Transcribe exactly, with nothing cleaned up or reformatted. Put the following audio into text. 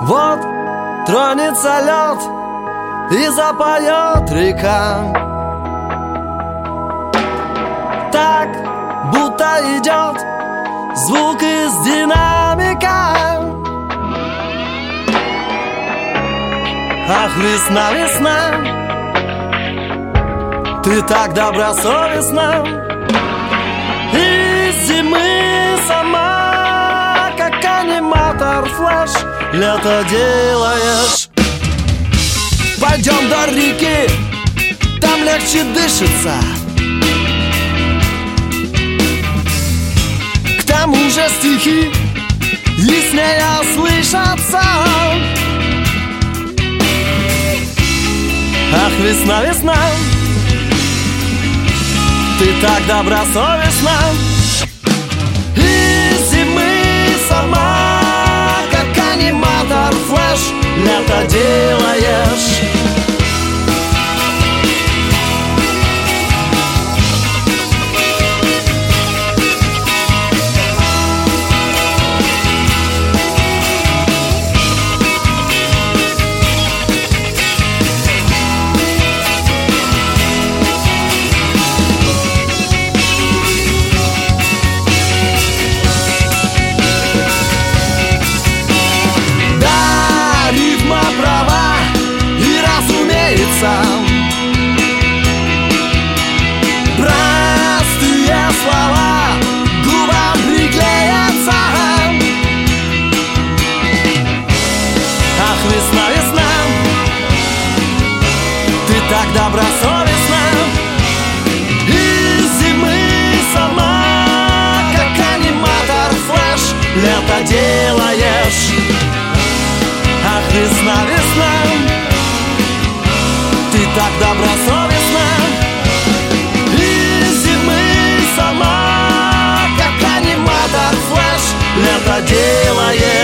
Вот тронется лед и запоет река, так будто идет звук из динамика. Ах, весна, весна, ты так добросовестна, из зимы сама, как аниматор флэш, лето делаешь. Пойдем до реки, там легче дышится. К тому же стихи яснее слышатся. Ах, весна, весна, ты так добросовестна, из зимы сама, как аниматор флэш, лето делаешь. Простые слова губам приклеятся. Ах, весна, весна, ты так добросовестна, из зимы сама, как аниматор флэш, лето делаешь. Ах, весна, весна, ты так добросовестна, из зимы сама, как аниматор флэш, лето делаешь.